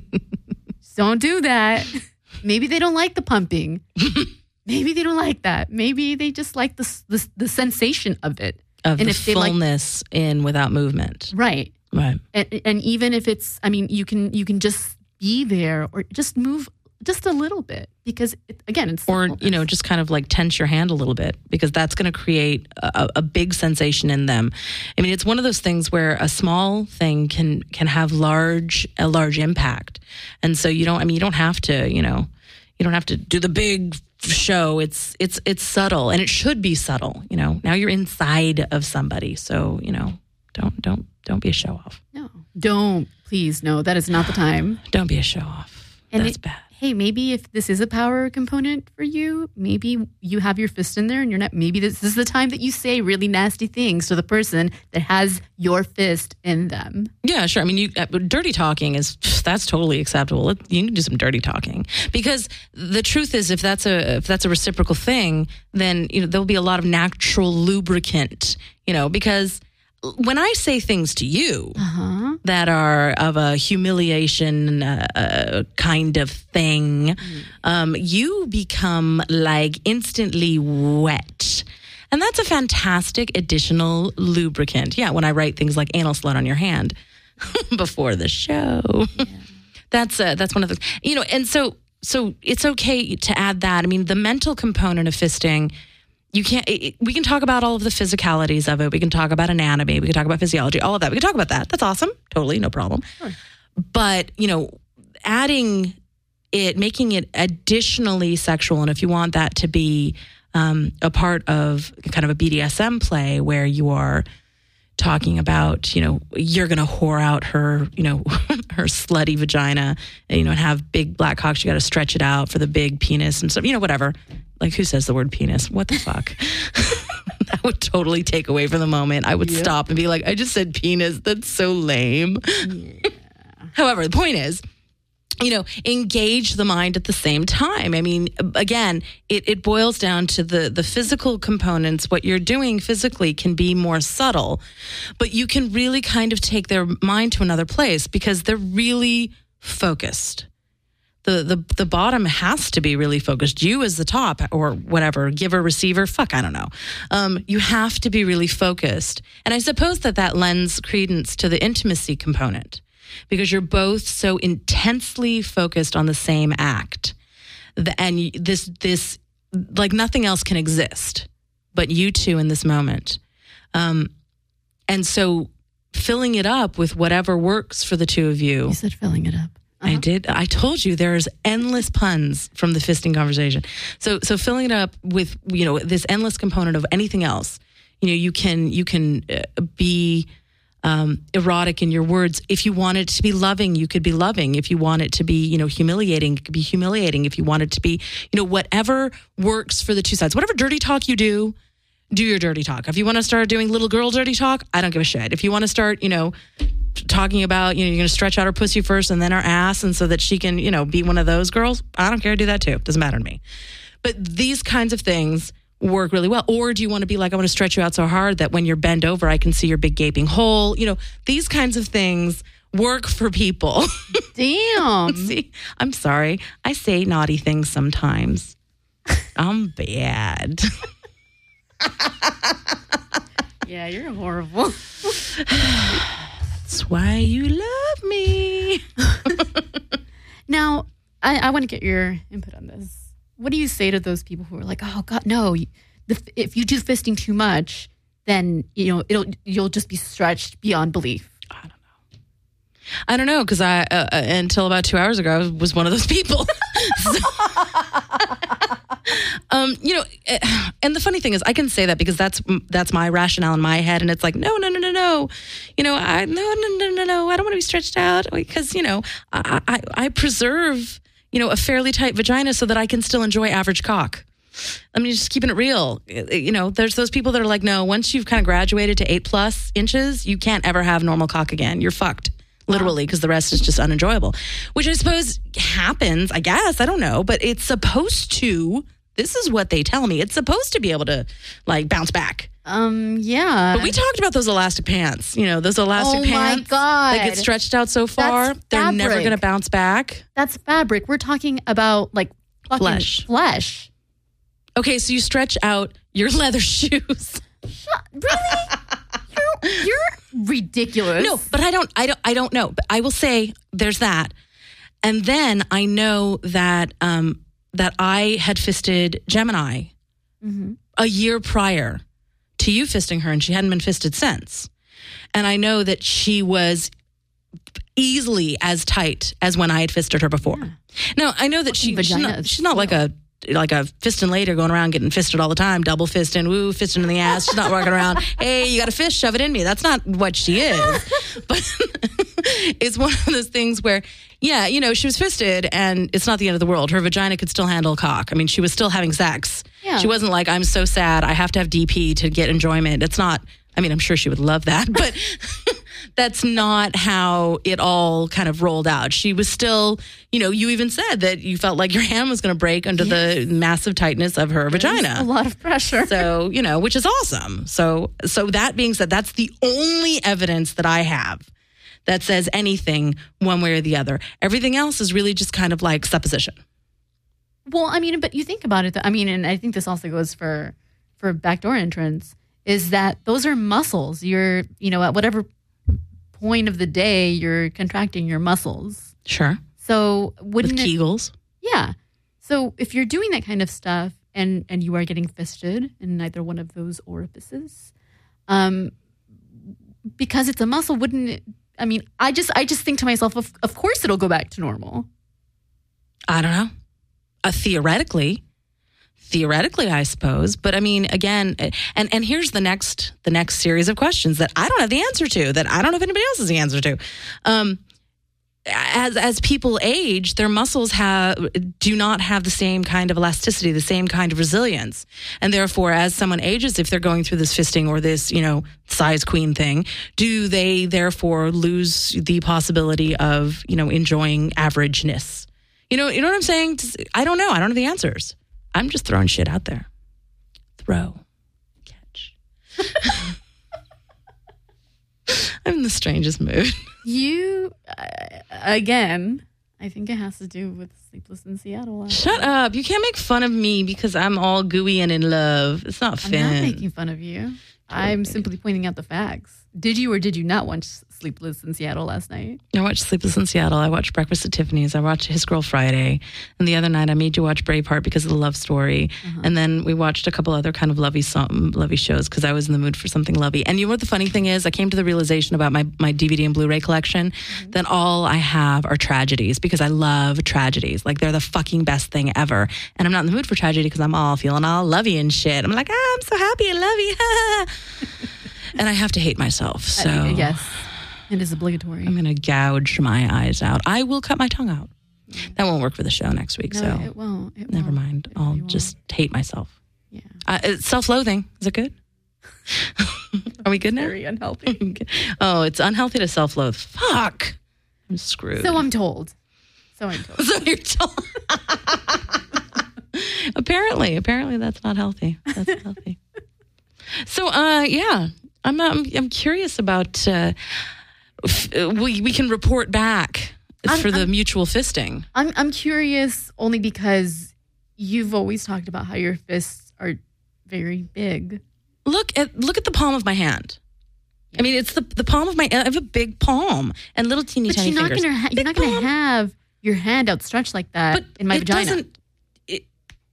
Just don't do that. Maybe they don't like the pumping. Maybe they don't like that. Maybe they just like the, the, the sensation of it. Of And the if they like- fullness in without movement. Right. Right. And, and even if it's, I mean, you can, you can just be there or just move just a little bit because it, again, it's Or, simpleness. you know, just kind of like tense your hand a little bit because that's going to create a, a big sensation in them. I mean, it's one of those things where a small thing can can have large a large impact. And so you don't, I mean, you don't have to, you know, you don't have to do the big show. It's it's it's subtle and it should be subtle, you know. Now you're inside of somebody. So, you know, don't don't don't be a show off. No, don't, please. No, that is not the time. Don't be a show off. And That's it- bad. Hey, maybe if this is a power component for you, maybe you have your fist in there and you're not, maybe this, this is the time that you say really nasty things to the person that has your fist in them. Yeah, sure. I mean, you uh, dirty talking is that's totally acceptable. It- You can do some dirty talking because the truth is, if that's a if that's a reciprocal thing, then you know there'll be a lot of natural lubricant. You know, because when I say things to you Uh-huh. that are of a humiliation uh, uh, kind of thing, um, you become like instantly wet. And that's a fantastic additional lubricant. Yeah, when I write things like anal slut on your hand before the show. Yeah. That's uh, that's one of the, you know, and so so it's okay to add that. I mean, the mental component of fisting, you can't, it, we can talk about all of the physicalities of it. We can talk about anatomy. We can talk about physiology, all of that. We can talk about that. That's awesome. Totally, no problem. Sure. But, you know, adding it, making it additionally sexual, and if you want that to be um, a part of kind of a B D S M play where you are talking about, you know, you're going to whore out her, you know, her slutty vagina, and, you know, and have big black cocks. You got to stretch it out for the big penis and stuff, you know, whatever. Like, who says the word penis? What the fuck? That would totally take away from the moment. I would yep. stop and be like, I just said penis. That's so lame. Yeah. However, the point is, you know, engage the mind at the same time. I mean, again, it, it boils down to the, the physical components. What you're doing physically can be more subtle, but you can really kind of take their mind to another place because they're really focused. The, the the bottom has to be really focused. You as the top or whatever, giver, receiver, fuck, I don't know. Um, you have to be really focused. And I suppose that that lends credence to the intimacy component because you're both so intensely focused on the same act. The, and this, this, like nothing else can exist but you two in this moment. Um, and so filling it up with whatever works for the two of you. You said filling it up. Uh-huh. I did. I told you there's endless puns from the fisting conversation. So, so filling it up with, you know, this endless component of anything else, you know, you can, you can uh, be um, erotic in your words. If you want it to be loving, you could be loving. If you want it to be, you know, humiliating, it could be humiliating. If you want it to be, you know, whatever works for the two sides, whatever dirty talk you do, do your dirty talk. If you want to start doing little girl dirty talk, I don't give a shit. If you want to start, you know, talking about, you know, you're going to stretch out her pussy first and then her ass and so that she can, you know, be one of those girls, I don't care. Do that too. Doesn't matter to me. But these kinds of things work really well. Or do you want to be like, I want to stretch you out so hard that when you're bent over, I can see your big gaping hole. You know, these kinds of things work for people. Damn. See, I'm sorry. I say naughty things sometimes. I'm bad. Yeah, you're horrible. That's why you love me. Now, I, I want to get your input on this. What do you say to those people who are like, "Oh God, no! The, if you do fisting too much, then you know it'll you'll just be stretched beyond belief." I don't know. I don't know because I uh, until about two hours ago I was one of those people. So, um, you know, and the funny thing is, I can say that because that's that's my rationale in my head, and it's like, no, no, no, no, no, you know, I no, no, no, no, no, I don't want to be stretched out because you know, I, I I preserve, you know, a fairly tight vagina so that I can still enjoy average cock. I mean, just keeping it real. You know, there's those people that are like, no, once you've kind of graduated to eight plus inches, you can't ever have normal cock again. You're fucked. Literally, because the rest is just unenjoyable, which I suppose happens, I guess. I don't know. But it's supposed to, this is what they tell me, it's supposed to be able to, like, bounce back. Um, yeah. But we talked about those elastic pants. You know, those elastic oh pants my God. that get stretched out so far, That's they're fabric. never going to bounce back. That's fabric. We're talking about, like, fucking Flesh. Flesh. Okay, so you stretch out your leather shoes. Shut, really? You're, you're ridiculous. No, but I don't, I don't, I don't know. But I will say there's that, and then I know that um, that I had fisted Gemini mm-hmm. a year prior to you fisting her, and she hadn't been fisted since. And I know that she was easily as tight as when I had fisted her before. Yeah. Now I know that she, she's not, she's not like a. like a fisting lady going around getting fisted all the time, double fisting, woo, fisting in the ass. She's not walking around, hey, you got a fist, shove it in me. That's not what she is. But it's one of those things where, yeah, you know, she was fisted and it's not the end of the world. Her vagina could still handle cock. I mean, she was still having sex. Yeah. She wasn't like, I'm so sad, I have to have D P to get enjoyment. It's not, I mean, I'm sure she would love that, but that's not how it all kind of rolled out. She was still, you know, you even said that you felt like your hand was going to break under yes. the massive tightness of her There's vagina. A lot of pressure. So, you know, which is awesome. So, so that being said, that's the only evidence that I have that says anything one way or the other. Everything else is really just kind of like supposition. Well, I mean, but you think about it. I mean, and I think this also goes for, for backdoor entrance, is that those are muscles. You're, you know, at whatever point of the day, you're contracting your muscles. Sure. So wouldn't With it, Kegels. Yeah. So if you're doing that kind of stuff and, and you are getting fisted in either one of those orifices, um, because it's a muscle, wouldn't it? I mean, I just I just think to myself, of, of course it'll go back to normal. I don't know. Uh, theoretically. Theoretically, I suppose, but I mean, again, and and here's the next the next series of questions that I don't have the answer to, that I don't know if anybody else has the answer to. Um, as as people age, their muscles have do not have the same kind of elasticity, the same kind of resilience, and therefore, as someone ages, if they're going through this fisting or this, you know, size queen thing, do they therefore lose the possibility of, you know, enjoying averageness? You know, you know what I'm saying? I don't know. I don't have the answers. I'm just throwing shit out there. Throw. Catch. I'm in the strangest mood. You, uh, again, I think it has to do with Sleepless in Seattle. Shut up. You can't make fun of me because I'm all gooey and in love. It's not I'm fair. not making fun of you. I'm simply pointing out the facts. Did you or did you not watch Sleepless in Seattle last night? I watched Sleepless in Seattle. I watched Breakfast at Tiffany's. I watched His Girl Friday. And the other night I made you watch Braveheart because of the love story. Uh-huh. And then we watched a couple other kind of lovey, song, lovey shows because I was in the mood for something lovey. And you know what the funny thing is? I came to the realization about my, my D V D and Blu-ray collection mm-hmm. that all I have are tragedies because I love tragedies. Like they're the fucking best thing ever. And I'm not in the mood for tragedy because I'm all feeling all lovey and shit. I'm like, ah, I'm so happy and lovey. And I have to hate myself. So uh, yes, it is obligatory. I'm going to gouge my eyes out. I will cut my tongue out. Yeah. That won't work for the show next week. No, so it won't. It never won't. mind. It I'll really just hate myself. Yeah. Uh, self-loathing. Is it good? Are we good now? Very unhealthy. Oh, it's unhealthy to self-loathe. Fuck. I'm screwed. So I'm told. So I'm told. So you're told. apparently, apparently that's not healthy. That's not healthy. So, uh, yeah. I'm, I'm I'm curious about. Uh, f- we we can report back I'm, for the I'm, mutual fisting. I'm I'm curious only because you've always talked about how your fists are very big. Look at look at the palm of my hand. Yeah. I mean, it's the the palm of my. I have a big palm and little teeny but tiny you're not fingers. Gonna ha- you're not going to have your hand outstretched like that but in my it vagina. Doesn't, it,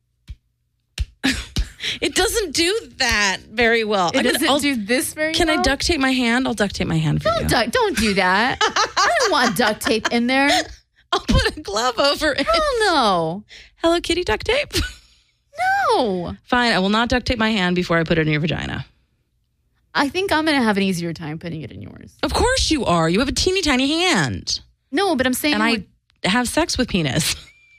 It doesn't do that very well. It I mean, doesn't I'll, do this very can well? Can I duct tape my hand? I'll duct tape my hand for don't you. Duct, don't do that. I don't want duct tape in there. I'll put a glove over it. Hell no. Hello Kitty duct tape? No. Fine, I will not duct tape my hand before I put it in your vagina. I think I'm going to have an easier time putting it in yours. Of course you are. You have a teeny tiny hand. No, but I'm saying... And I have sex with penis.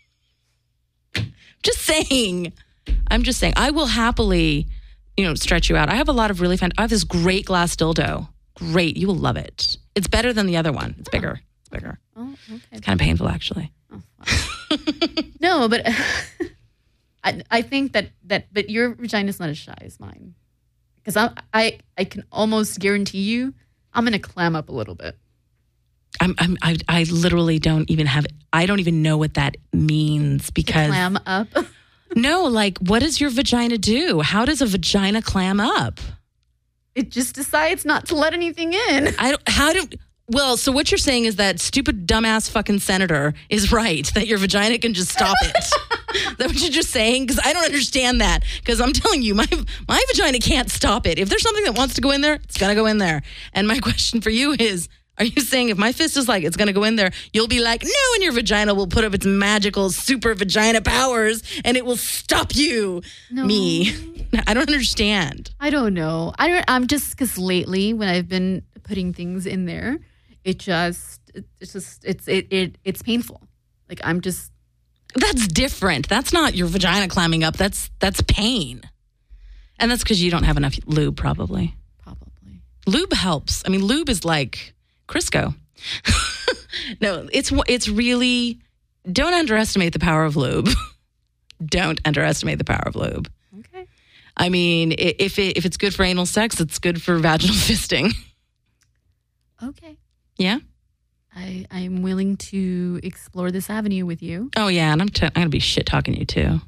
Just saying. I'm just saying. I will happily... you know, stretch you out. I have a lot of really fun. I have this great glass dildo. Great. You will love it. It's better than the other one. It's bigger. It's bigger. Oh, okay. It's kind of painful, actually. Oh, wow. No, but I, I think that, that, but your vagina is not as shy as mine. Because I, I, I can almost guarantee you I'm going to clam up a little bit. I'm, I'm, I, I literally don't even have, I don't even know what that means because. To clam up? No, like, what does your vagina do? How does a vagina clam up? It just decides not to let anything in. I don't, how do, well, so what you're saying is that stupid, dumbass fucking senator is right, that your vagina can just stop it. Is that what you're just saying? Because I don't understand that. Because I'm telling you, my my vagina can't stop it. If there's something that wants to go in there, it's going to go in there. And my question for you is, are you saying if my fist is like, it's going to go in there, you'll be like, no, and your vagina will put up its magical super vagina powers and it will stop you? No. Me. I don't understand. I don't know. I don't, I'm just, because lately when I've been putting things in there, it just, it, it's just, it's, it, it, it's painful. Like I'm just. That's different. That's not your vagina climbing up. That's, that's pain. And that's because you don't have enough lube, probably. Probably. Lube helps. I mean, lube is like Crisco. No, it's it's really, don't underestimate the power of lube. Don't underestimate the power of lube. Okay. I mean, if it, if it's good for anal sex, it's good for vaginal fisting. Okay. Yeah? I, I'm willing to explore this avenue with you. Oh, yeah, and I'm, t- I'm going to be shit-talking you, too.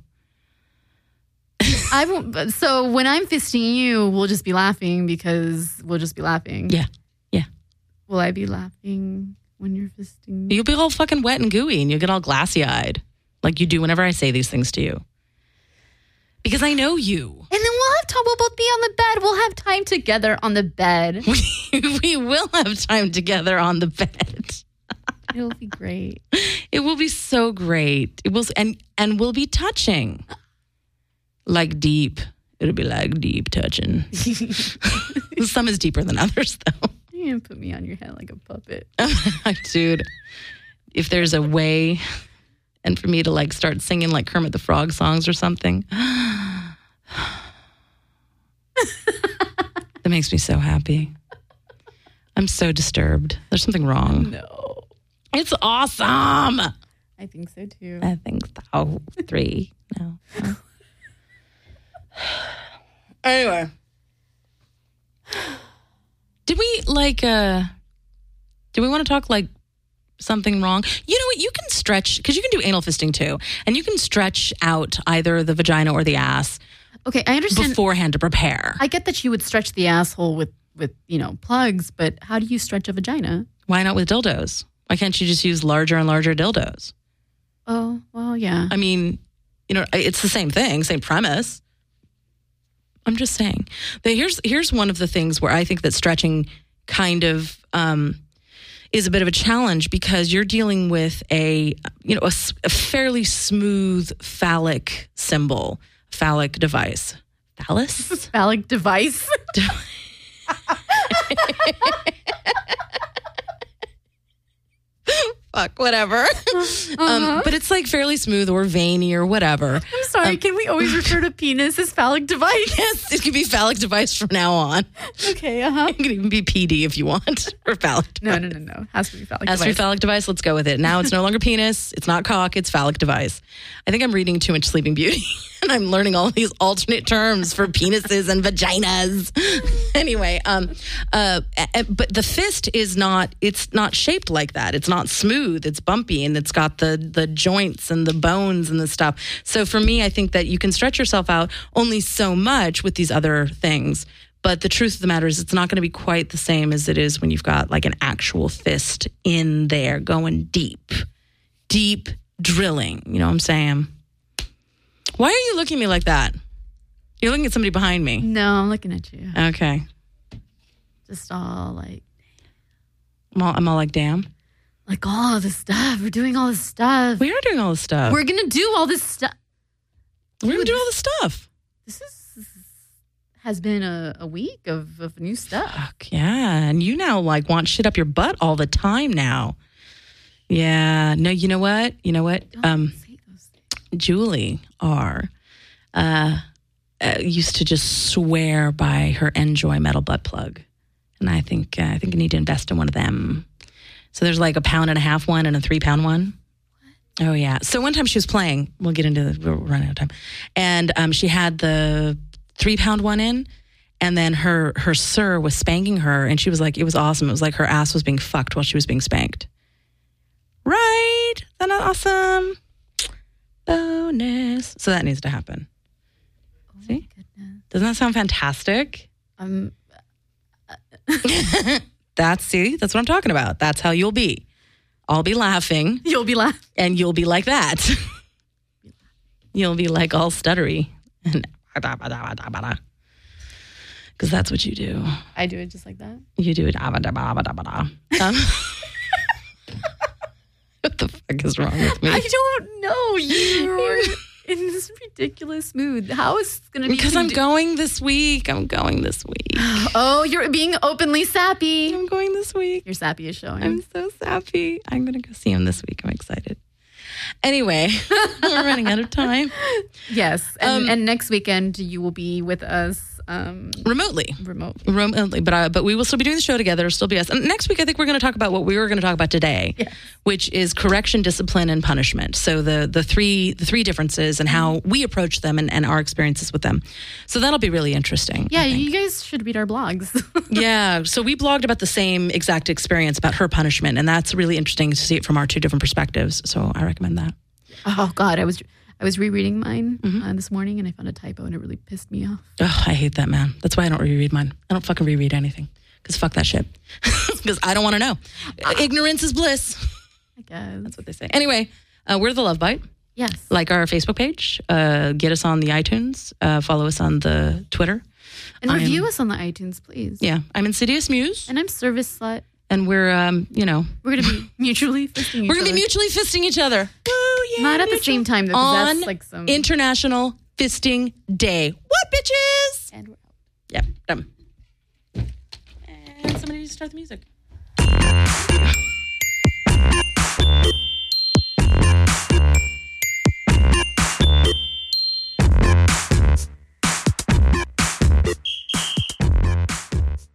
I won't, so when I'm fisting you, we'll just be laughing because we'll just be laughing. Yeah, yeah. Will I be laughing when you're fisting? You'll be all fucking wet and gooey and you'll get all glassy-eyed like you do whenever I say these things to you. Because I know you. And then we'll have time, we'll both be on the bed. We'll have time together on the bed. We, we will have time together on the bed. It'll be great. It will be so great. It will, and and we'll be touching. like deep. It'll be like deep touching. Some is deeper than others, though. You're going to put me on your head like a puppet. Dude, if there's a way and for me to like start singing like Kermit the Frog songs or something, that makes me so happy. I'm so disturbed. There's something wrong. No. It's awesome. I think so too. I think so. Three. No. no. Anyway. Did we like, uh, do we want to talk like something wrong? You know what? You can stretch, because you can do anal fisting too. And you can stretch out either the vagina or the ass Okay, I understand. beforehand to prepare. I get that you would stretch the asshole with, with, you know, plugs, but how do you stretch a vagina? Why not with dildos? Why can't you just use larger and larger dildos? Oh, well, yeah. I mean, you know, it's the same thing, same premise. I'm just saying. But here's here's one of the things where I think that stretching kind of um, is a bit of a challenge, because you're dealing with a you know a, a fairly smooth phallic symbol, phallic device, phallus, Phallic device. Fuck, whatever. Uh-huh. Um, but it's like fairly smooth or veiny or whatever. I'm sorry, can we always refer to penis as phallic device? Yes, it could be phallic device from now on. Okay, uh-huh. It could even be P D if you want, or phallic device. No, no, no, no. Has to be phallic Has to be device. phallic device. Let's go with it. Now it's no longer penis. It's not cock. It's phallic device. I think I'm reading too much Sleeping Beauty, and I'm learning all these alternate terms for penises and vaginas. Anyway, um, uh, uh, but the fist is not. It's not shaped like that. It's not smooth. It's bumpy, and it's got the the joints and the bones and the stuff. So for me, I think that you can stretch yourself out only so much with these other things. But the truth of the matter is, it's not going to be quite the same as it is when you've got like an actual fist in there going deep, deep drilling. You know what I'm saying? Why are you looking at me like that? You're looking at somebody behind me. No, I'm looking at you. Okay. Just all like, I'm all, I'm all like, damn. like all this stuff. We're doing all this stuff. We are doing all this stuff. We're going to do all this stuff. We're going to do all this stuff. This is has been a, a week of, of new stuff. Fuck, yeah. And you now like want shit up your butt all the time now. Yeah. No, you know what? You know what? Don't Um, say those things. Julie R. Uh, uh, used to just swear by her Enjoy metal butt plug, and I think uh, I think you need to invest in one of them. So there's like a pound and a half one and a three pound one. What? Oh yeah. So one time she was playing. We'll get into the. We're running out of time, and um, she had the three pound one in, and then her her sir was spanking her, and she was like, it was awesome. It was like her ass was being fucked while she was being spanked. Right? Is that not awesome? Bonus. So that needs to happen. Oh See? my goodness. Doesn't that sound fantastic? Um, That's, see, that's what I'm talking about. That's how you'll be. I'll be laughing, you'll be laughing. and you'll be like that. You'll be like all stuttery. And because that's what you do. I do it just like that. You do it. Um, what the fuck is wrong with me? I don't know. You're in this ridiculous mood. How is this going to be? Because I'm condi- going this week. I'm going this week. Oh, you're being openly sappy. I'm going this week. Your sappy is showing. I'm so sappy. I'm going to go see him this week. I'm excited. Anyway, we're running out of time. Yes. And, Um, and next weekend, you will be with us um, Remotely. remotely. Remotely, but uh, but we will still be doing the show together. It'll still be us. And next week, I think we're going to talk about what we were going to talk about today, Yes. which is correction, discipline, and punishment. So the the three the three differences and how we approach them and, and our experiences with them. So that'll be really interesting. Yeah, I think. you guys should read our blogs. Yeah. So we blogged about the same exact experience about her punishment, and that's really interesting to see it from our two different perspectives. So I recommend that. Oh God, I was I was rereading mine Mm-hmm. uh, this morning, and I found a typo, and it really pissed me off. Oh, I hate that, man. That's why I don't reread mine. I don't fucking reread anything. Because fuck that shit. Because I don't want to know. Ignorance is bliss. I guess. That's what they say. Anyway, uh, we're The Love Bite. Yes. Like our Facebook page. Uh, get us on the iTunes. Uh, follow us on the Twitter. And review I'm- us on the iTunes, please. Yeah. I'm Insidious Muse. And I'm Service Slut. And we're, um, you know, We're gonna be mutually fisting each we're going to other. be mutually fisting each other. Woo, yeah, Not at the mutual- same time, though, 'cause On that's like some. International fisting day. What, bitches? And we're out. Yep, done. And somebody needs to start the music.